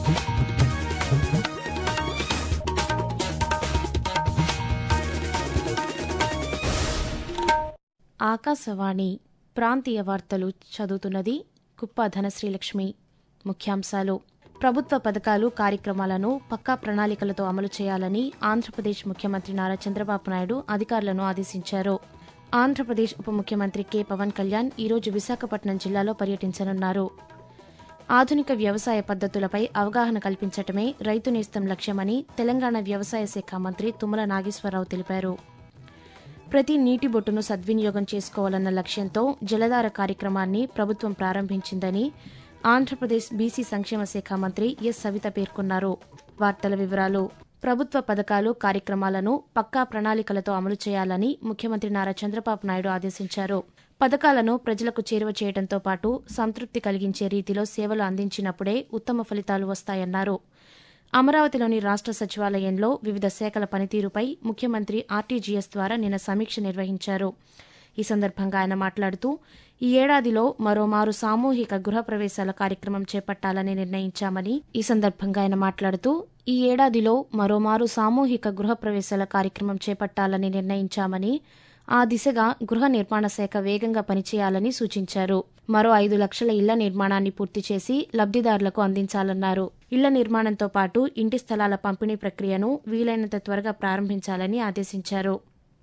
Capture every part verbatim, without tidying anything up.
ఆకాశవాణి ప్రాంతీయ వార్తలు చదువుతున్నది కుప్ప ధనశ్రీలక్ష్మి. ముఖ్యాంశాలు: ప్రభుత్వ పథకాలు, కార్యక్రమాలను పక్కా ప్రణాళికలతో అమలు చేయాలని ఆంధ్రప్రదేశ్ ముఖ్యమంత్రి నారా చంద్రబాబు నాయుడు అధికారులను ఆదేశించారు. ఆంధ్రప్రదేశ్ ఉప ముఖ్యమంత్రి కె పవన్ కళ్యాణ్ ఈరోజు విశాఖపట్నం జిల్లాలో పర్యటించనున్నారు. ఆధునిక వ్యవసాయ పద్ధతులపై అవగాహన కల్పించటమే రైతు నేస్తం లక్ష్యమని తెలంగాణ వ్యవసాయ శాఖ మంత్రి తుమ్మల నాగేశ్వరరావు తెలిపారు. ప్రతి నీటి బొట్టును సద్వినియోగం చేసుకోవాలన్న లక్ష్యంతో జలధార కార్యక్రమాన్ని ప్రభుత్వం ప్రారంభించిందని ఆంధ్రప్రదేశ్ బీసీ సంక్షేమ శాఖ మంత్రి ఎస్ సవిత పేర్కొన్నారు. వార్తల వివరాలు: ప్రభుత్వ పథకాలు, కార్యక్రమాలను పక్కా ప్రణాళికలతో అమలు చేయాలని ముఖ్యమంత్రి నారా చంద్రబాబు నాయుడు ఆదేశించారు. పథకాలను ప్రజలకు చేరువ చేయడంతో పాటు సంతృప్తి కలిగించే రీతిలో సేవలు అందించినప్పుడే ఉత్తమ ఫలితాలు వస్తాయన్నారు. అమరావతిలోని రాష్ట సచివాలయంలో వివిధ శాఖల పనితీరుపై ముఖ్యమంత్రి ఆర్టీజీఎస్ ద్వారా నిన్న సమీక్ష నిర్వహించారు. ఈ సందర్భంగా ఆయన మాట్లాడుతూ, ఈ ఏడాదిలో మరోమారు సామూహిక గృహప్రవేశాల కార్యక్రమం చేపట్టాలని నిర్ణయించామని ఈ సందర్భంగా ఆయన మాట్లాడుతూ ఈ ఏడాదిలో మరోమారు సామూహిక గృహప్రవేశాల కార్యక్రమం చేపట్టాలని నిర్ణయించామని ఆ దిశగా గృహ నిర్మాణ శాఖ వేగంగా పనిచేయాలని సూచించారు. మరో ఐదు లక్షల ఇళ్ల నిర్మాణాన్ని పూర్తి చేసి లబ్దిదారులకు అందించాలన్నారు. ఇళ్ల నిర్మాణంతో పాటు ఇంటి స్థలాల పంపిణీ ప్రక్రియను వీలైనంత త్వరగా ప్రారంభించాలని ఆదేశించారు.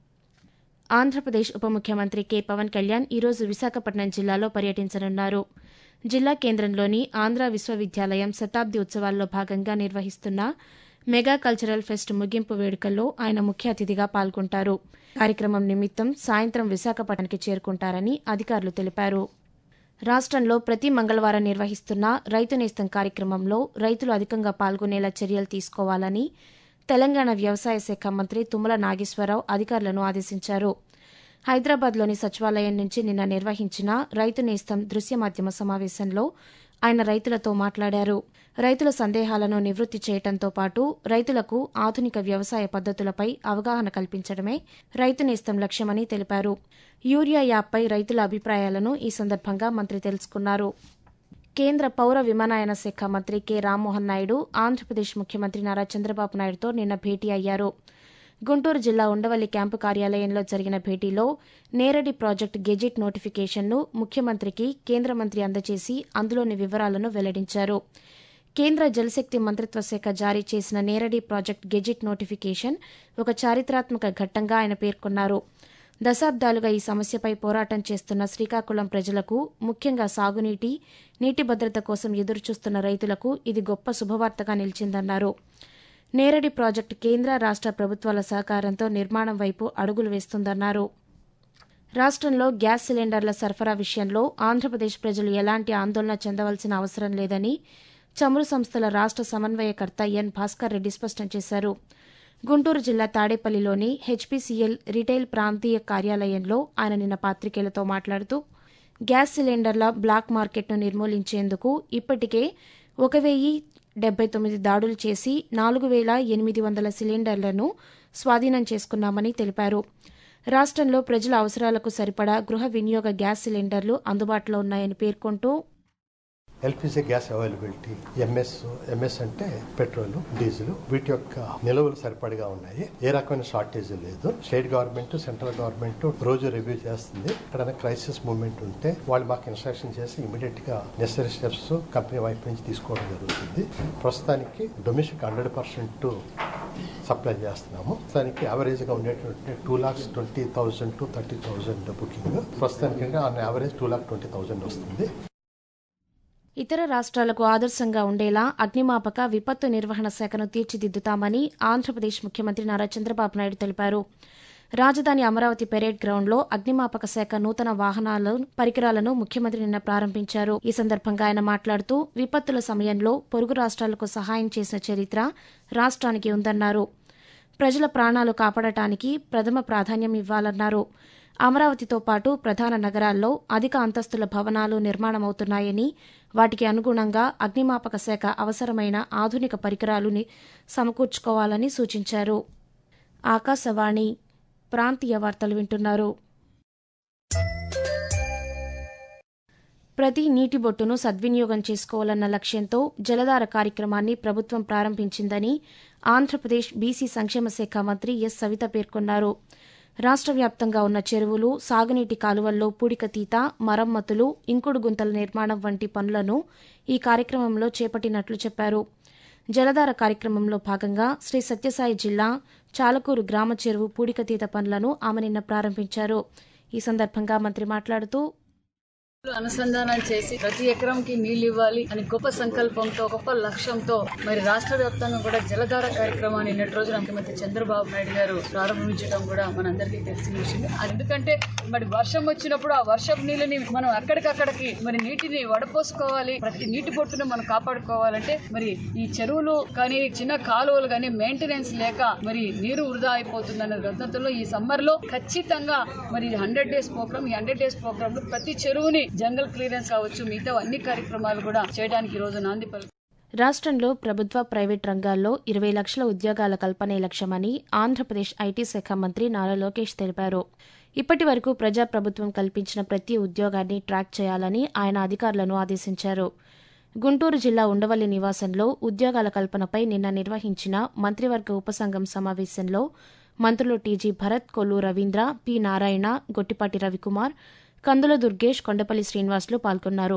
ఆంధ్రప్రదేశ్ ఉప ముఖ్యమంత్రి కె పవన్ కళ్యాణ్ ఈరోజు విశాఖపట్నం జిల్లాలో పర్యటించనున్నారు. జిల్లా కేంద్రంలోని ఆంధ్ర విశ్వవిద్యాలయం శతాబ్ది ఉత్సవాల్లో భాగంగా నిర్వహిస్తున్న మెగా కల్చరల్ ఫెస్ట్ ముగింపు వేడుకల్లో ఆయన ముఖ్య అతిథిగా పాల్గొంటారు. కార్యక్రమం నిమిత్తం సాయంత్రం విశాఖపట్నానికి చేరుకుంటారని అధికారులు తెలిపారు. రాష్ట్రంలో ప్రతి మంగళవారం నిర్వహిస్తున్న రైతు నేస్తం కార్యక్రమంలో రైతులు అధికంగా పాల్గొనేలా చర్యలు తీసుకోవాలని తెలంగాణ వ్యవసాయ శాఖ మంత్రి తుమ్మల నాగేశ్వరరావు అధికారులను ఆదేశించారు. హైదరాబాద్లోని సచివాలయం నుంచి నిన్న నిర్వహించిన రైతు నేస్తం దృశ్య మాధ్యమ సమావేశంలో ఆయన రైతులతో మాట్లాడారు. రైతుల సందేహాలను నివృత్తి చేయడంతో పాటు రైతులకు ఆధునిక వ్యవసాయ పద్ధతులపై అవగాహన కల్పించడమే రైతు నేస్తం లక్ష్యమని తెలిపారు. యూరియా యాప్పై రైతుల అభిప్రాయాలను ఈ సందర్భంగా మంత్రి తెలుసుకున్నారు. కేంద్ర పౌర విమానయాన శాఖ మంత్రి కె రామ్మోహన్ నాయుడు ఆంధ్రప్రదేశ్ ముఖ్యమంత్రి నారా చంద్రబాబు నాయుడుతో నిన్న భేటీ అయ్యారు. గుంటూరు జిల్లా ఉండవల్లి క్యాంపు కార్యాలయంలో జరిగిన భేటీలో నేరడి ప్రాజెక్టు గెజిట్ నోటిఫికేషన్ను ముఖ్యమంత్రికి కేంద్ర మంత్రి అందజేసి అందులోని వివరాలను వెల్లడించారు. కేంద్ర జలశక్తి మంత్రిత్వ శాఖ జారీ చేసిన నేరడి ప్రాజెక్టు గెజిట్ నోటిఫికేషన్ ఒక చారిత్రాత్మక ఘట్టంగా ఆయన పేర్కొన్నారు. దశాబ్దాలుగా ఈ సమస్యపై పోరాటం చేస్తున్న శ్రీకాకుళం ప్రజలకు, ముఖ్యంగా సాగునీటి, నీటి భద్రత కోసం ఎదురుచూస్తున్న రైతులకు ఇది గొప్ప శుభవార్తగా నిలిచిందన్నారు. నేరడి ప్రాజెక్టు కేంద్ర, రాష్ట ప్రభుత్వాల సహకారంతో నిర్మాణం వైపు అడుగులు వేస్తుందన్నారు. రాష్ట్రంలో గ్యాస్ సిలిండర్ల సరఫరా విషయంలో ఆంధ్రప్రదేశ్ ప్రజలు ఎలాంటి ఆందోళన చెందవలసిన అవసరం లేదని చమురు సంస్థల రాష్ట సమన్వయకర్త ఎన్ భాస్కర్ రెడ్డి స్పష్టం చేశారు. గుంటూరు జిల్లా తాడేపల్లిలోని హెచ్పీసీఎల్ రిటైల్ ప్రాంతీయ కార్యాలయంలో ఆయన నిన్న పాతికేయులతో మాట్లాడుతూ, గ్యాస్ సిలిండర్ల బ్లాక్ మార్కెట్ను నిర్మూలించేందుకు ఇప్పటికే ఒక వెయ్యి డెబ్బై తొమ్మిది దాడులు చేసి నాలుగు వేల ఎనిమిది వందల సిలిండర్లను స్వాధీనం చేసుకున్నామని తెలిపారు. రాష్ట్రంలో ప్రజల అవసరాలకు సరిపడా గృహ వినియోగ గ్యాస్ సిలిండర్లు అందుబాటులో ఉన్నాయని పేర్కొంటూ, LPG gas availability, MS MS అంటే పెట్రోల్, డీజిల్, వీటి యొక్క నిల్వలు సరిపడగా ఉన్నాయి. ఏ రకమైన షార్టేజ్ లేదు. స్టేట్ గవర్నమెంట్, సెంట్రల్ గవర్నమెంట్ రోజు రివ్యూ చేస్తుంది. ఎక్కడైనా క్రైసిస్ మూవ్మెంట్ ఉంటే వాళ్ళు మాకు ఇన్స్ట్రక్షన్ చేసి ఇమీడియట్ గా నెసరీ స్టెప్స్ కంపెనీ వైపు నుంచి తీసుకోవడం జరుగుతుంది. ప్రస్తుతానికి డొమెస్టిక్ హండ్రెడ్ పర్సెంట్ సప్లై చేస్తున్నాము. ప్రస్తుతానికి యావరేజ్ గా ఉండేటువంటి two lakhs twenty thousand to thirty thousand booking. ప్రస్తుతానికి on average two lakh twenty thousand వస్తుంది. ఇతర రాష్ట్రాలకు ఆదర్శంగా ఉండేలా అగ్నిమాపక, విపత్తు నిర్వహణ శాఖను తీర్చిదిద్దుతామని ఆంధ్రప్రదేశ్ ముఖ్యమంత్రి నారా చంద్రబాబు నాయుడు తెలిపారు. రాజధాని అమరావతి పెరేడ్ గ్రౌండ్లో అగ్నిమాపక శాఖ నూతన వాహనాలు, పరికరాలను ముఖ్యమంత్రి నిన్న ప్రారంభించారు. ఈ సందర్భంగా ఆయన మాట్లాడుతూ, విపత్తుల సమయంలో పొరుగు రాష్ట్రాలకు సహాయం చేసిన చరిత్ర రాష్ట్రానికి ఉందన్నారు. ప్రజల ప్రాణాలు కాపాడటానికి ప్రథమ ప్రాధాన్యం ఇవ్వాలన్నారు. అమరావతితో పాటు ప్రధాన నగరాల్లో అధిక అంతస్తుల భవనాలు నిర్మాణమవుతున్నాయని, వాటికి అనుగుణంగా అగ్నిమాపక శాఖ అవసరమైన ఆధునిక పరికరాలు సమకూర్చుకోవాలని సూచించారు. ఆకాశవాణి ప్రాంతీయ వార్తలు వింటున్నారు. ప్రతి నీటి బొట్టును సద్వినియోగం చేసుకోవాలన్న లక్ష్యంతో జలధార కార్యక్రమాన్ని ప్రభుత్వం ప్రారంభించిందని ఆంధ్రప్రదేశ్ బీసీ సంక్షేమ శాఖ మంత్రి ఎస్ సవిత పేర్కొన్నారు. రాష్ట్ర వ్యాప్తంగా ఉన్న చెరువులు, సాగునీటి కాలువల్లో పూడికతీత, మరమ్మతులు, ఇంకుడు గుంతల నిర్మాణం వంటి పనులను ఈ కార్యక్రమంలో చేపట్టినట్లు చెప్పారు. జలధార కార్యక్రమంలో భాగంగా శ్రీ సత్యసాయి జిల్లా చాలకూరు గ్రామ చెరువు పూడికతీత పనులను ఆమె నిన్న ప్రారంభించారు. ఈ సందర్భంగా మంత్రి మాట్లాడుతూ అనుసంధానం చేసి ప్రతి ఎకరంకి నీళ్లు ఇవ్వాలి అని గొప్ప సంకల్పంతో, గొప్ప లక్ష్యంతో మరి రాష్ట్ర వ్యాప్తంగా కూడా జలధార కార్యక్రమాన్ని నిన్నటి రోజున ముఖ్యమంత్రి చంద్రబాబు నాయుడు గారు ప్రారంభించడం కూడా మనందరికీ తెలిసిన విషయం. ఎందుకంటే మరి వర్షం వచ్చినప్పుడు ఆ వర్షపు నీళ్ళని మనం అక్కడికక్కడికి మరి నీటిని వడపోసుకోవాలి. ప్రతి నీటి బొట్టును మనం కాపాడుకోవాలంటే మరి ఈ చెరువులు కానీ చిన్న కాలువలు కానీ మెయింటెనెన్స్ లేక మరి నీరు వృధా అయిపోతుందన్న గతంలో ఈ సమ్మర్ లో ఖచ్చితంగా మరి హండ్రెడ్ డేస్ ప్రోగ్రామ్ ఈ హండ్రెడ్ డేస్ ప్రోగ్రామ్ లో ప్రతి చెరువుని జంగల్ క్లియరెన్స్ కావచ్చు, మిగతా అన్ని కార్యక్రమాలు కూడా చేయడానికి ఈ రోజు నాంది పలికారు. రాష్ట్రంలో ప్రభుత్వ, ప్రైవేట్ రంగాల్లో ఇరవై లక్షల ఉద్యోగాల కల్పనే లక్ష్యమని ఆంధ్రప్రదేశ్ ఐటీ శాఖ మంత్రి నారా లోకేష్ తెలిపారు. ఇప్పటి వరకు ప్రజాప్రభుత్వం కల్పించిన ప్రతి ఉద్యోగాన్ని ట్రాక్ చేయాలని ఆయన అధికారులను ఆదేశించారు. గుంటూరు జిల్లా ఉండవల్లి నివాసంలో ఉద్యోగాల కల్పనపై నిన్న నిర్వహించిన మంత్రివర్గ ఉపసంఘం సమావేశంలో మంత్రులు టీజీ భరత్, కొల్లు రవీంద్ర, పి నారాయణ, గొట్టిపాటి రవికుమార్, కందుల దుర్గేష్, కొండపల్లి శ్రీనివాసులు పాల్గొన్నారు.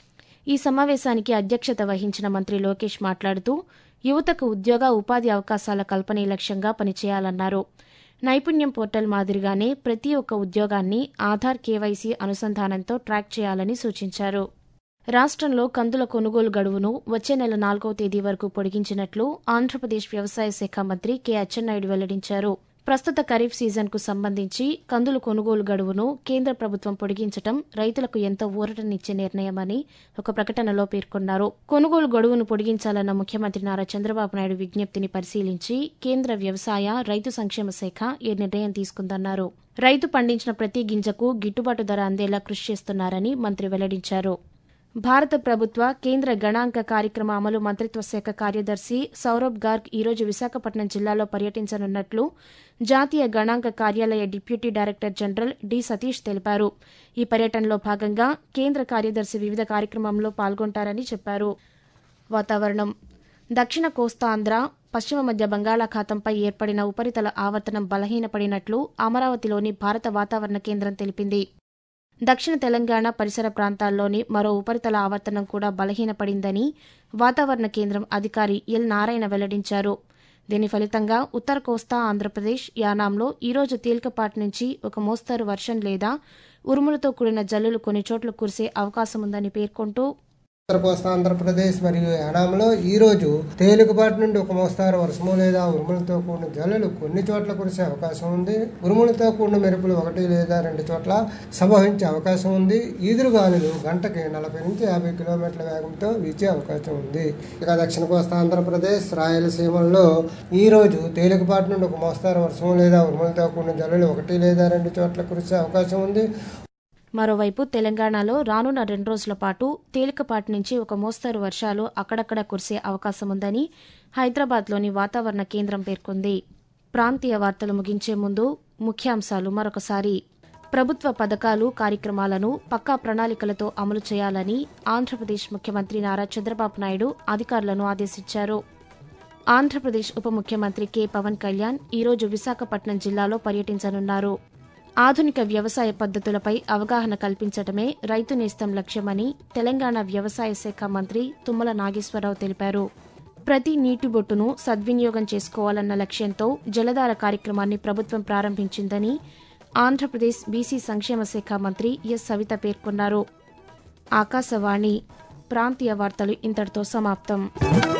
ఈ సమావేశానికి అధ్యక్షత వహించిన మంత్రి లోకేష్ మాట్లాడుతూ యువతకు ఉద్యోగ, ఉపాధి అవకాశాల కల్పనే లక్ష్యంగా పనిచేయాలన్నారు. నైపుణ్యం పోర్టల్ మాదిరిగానే ప్రతి ఒక్క ఉద్యోగాన్ని ఆధార్, కేవైసీ అనుసంధానంతో ట్రాక్ చేయాలని సూచించారు. రాష్ట్రంలో కందుల కొనుగోలు గడువును వచ్చే నెల నాలుగవ తేదీ వరకు పొడిగించినట్లు ఆంధ్రప్రదేశ్ వ్యవసాయ శాఖ మంత్రి కె అచ్చెన్నాయుడు వెల్లడించారు. ప్రస్తుత ఖరీఫ్ సీజన్కు సంబంధించి కందుల కొనుగోలు గడువును కేంద్ర ప్రభుత్వం పొడిగించడం రైతులకు ఎంతో ఊరటనిచ్చే నిర్ణయమని ఒక ప్రకటనలో పేర్కొన్నారు. కొనుగోలు గడువును పొడిగించాలన్న ముఖ్యమంత్రి నారా చంద్రబాబు నాయుడు విజ్ఞప్తిని పరిశీలించి కేంద్ర వ్యవసాయ, రైతు సంక్షేమ శాఖ ఈ నిర్ణయం తీసుకుందన్నారు. రైతు పండించిన ప్రతి గింజకు గిట్టుబాటు ధర అందేలా కృషి చేస్తున్నారని మంత్రి వెల్లడించారు. భారత ప్రభుత్వ కేంద్ర గణాంక కార్యక్రమ అమలు మంత్రిత్వ శాఖ కార్యదర్శి సౌరభ్ గార్గ్ ఈరోజు విశాఖపట్నం జిల్లాలో పర్యటించనున్నట్లు జాతీయ గణాంక కార్యాలయ deputy director general D Satish తెలిపారు. ఈ పర్యటనలో భాగంగా కేంద్ర కార్యదర్శి వివిధ కార్యక్రమంలో పాల్గొంటారని చెప్పారు. వాతావరణం. దక్షిణ కోస్తాంధ్ర, పశ్చిమ మధ్య బంగాళాఖాతంపై ఏర్పడిన ఉపరితల ఆవర్తనం బలహీనపడినట్లు అమరావతిలోని భారత వాతావరణ కేంద్రం తెలిపింది. దక్షిణ తెలంగాణ పరిసర ప్రాంతాల్లోని మరో ఉపరితల ఆవర్తనం కూడా బలహీనపడిందని వాతావరణ కేంద్రం అధికారి ఎల్ నారాయణ వెల్లడించారు. దీని ఫలితంగా ఉత్తర కోస్తా ఆంధ్రప్రదేశ్, యానాంలో ఈరోజు తేలికపాటి నుంచి ఒక మోస్తరు వర్షం లేదా ఉరుములతో కూడిన జల్లులు కొన్ని చోట్ల కురిసే అవకాశముందని పేర్కొంటూ ఉత్తర కోస్తా ఆంధ్రప్రదేశ్ మరియు యానాంలో ఈ రోజు తేలికపాటి నుండి ఒక మోస్తారు వర్షము లేదా ఉరుములతో కూడిన జల్లులు కొన్ని చోట్ల కురిసే అవకాశం ఉంది. ఉరుములతో కూడిన మెరుపులు ఒకటి లేదా రెండు చోట్ల సంభవించే అవకాశం ఉంది. ఈదురుగాలులు గంటకి నలభై నుంచి యాభై కిలోమీటర్ల వేగంతో వీచే అవకాశం ఉంది. ఇక దక్షిణ కోస్తా ఆంధ్రప్రదేశ్, రాయలసీమల్లో ఈ రోజు తేలికపాటి నుండి ఒక మోస్తారు వర్షము లేదా ఉరుములతో కూడిన జల్లులు ఒకటి లేదా రెండు చోట్ల కురిసే అవకాశం ఉంది. మరోవైపు తెలంగాణలో రానున్న రెండు రోజుల పాటు తేలికపాటి నుంచి ఒక మోస్తరు వర్షాలు అక్కడక్కడ కురిసే అవకాశముందని హైదరాబాద్లోని వాతావరణ కేంద్రం పేర్కొంది. ప్రాంతీయ వార్తలు ముగించే ముందు ముఖ్యాంశాలు మరొకసారి. ప్రభుత్వ పథకాలు, కార్యక్రమాలను పక్కా ప్రణాళికలతో అమలు చేయాలని ఆంధ్రప్రదేశ్ ముఖ్యమంత్రి నారా చంద్రబాబు నాయుడు అధికారులను ఆదేశించారు. ఆంధ్రప్రదేశ్ ఉప ముఖ్యమంత్రి కె పవన్ కళ్యాణ్ ఈరోజు విశాఖపట్నం జిల్లాలో పర్యటించనున్నారు. ఆధునిక వ్యవసాయ పద్ధతులపై అవగాహన కల్పించడమే రైతు నేస్తం లక్ష్యమని తెలంగాణ వ్యవసాయ శాఖ మంత్రి తుమ్మల నాగేశ్వరరావు తెలిపారు. ప్రతి నీటి బొట్టును సద్వినియోగం చేసుకోవాలన్న లక్ష్యంతో జలధార కార్యక్రమాన్ని ప్రభుత్వం ప్రారంభించిందని ఆంధ్రప్రదేశ్ బీసీ సంక్షేమ శాఖ మంత్రి ఎస్ సవిత పేర్కొన్నారు. ఆకాశవాణి ప్రాంతీయ వార్తలు ఇంతటితో సమాప్తం.